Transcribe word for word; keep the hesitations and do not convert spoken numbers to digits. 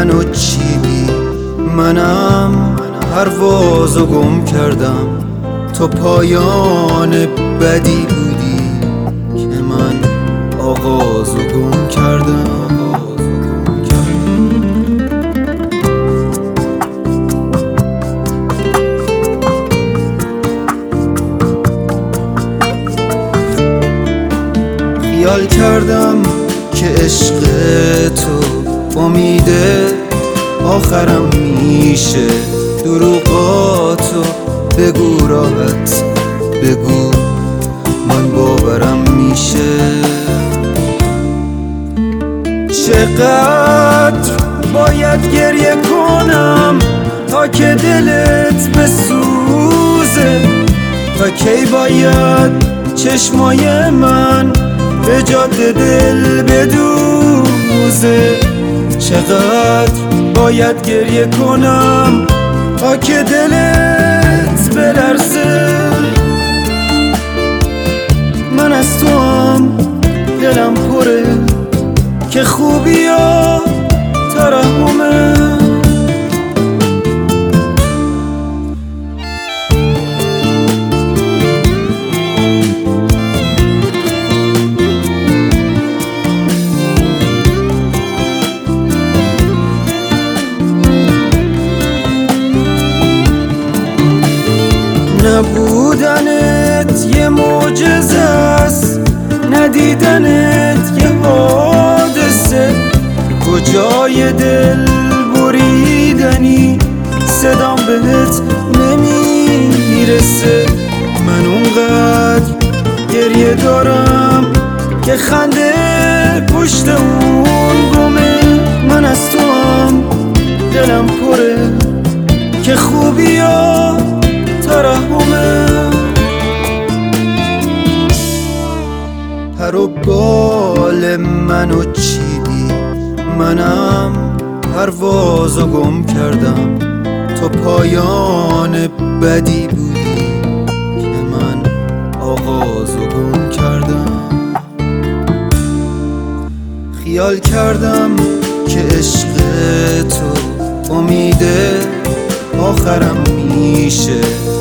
منو چیدی، منم پروازو گم کردم. تو پایان بدی بودی که من آغازو گم کردم. خیال کردم که عشق تو امیده آخرم میشه. دروغاتو بگو راحت بگو، من باورم میشه. چقدر باید گریه کنم تا که دلت بسوزه؟ تا کی باید چشمای من به جاده دل بدوزه؟ چقدر باید گریه کنم تا که دلت بلرزه؟ من از تو هم دلم پره که خوبی ها ترحمه. نبودنت یه معجزه است، ندیدنت یه حادثه. کجای دل بریدنی صدام بهت نمیرسه. من اونقدر گریه دارم که خنده پشت اون گمه. من از تو هم دلم پره که خوبی ها ترحمه. پر و بال منو چیدی، منم پروازو گم کردم. تو پایان بدی بودی که من آغازو گم کردم. خیال کردم که عشق تو امیده آخرم میشه.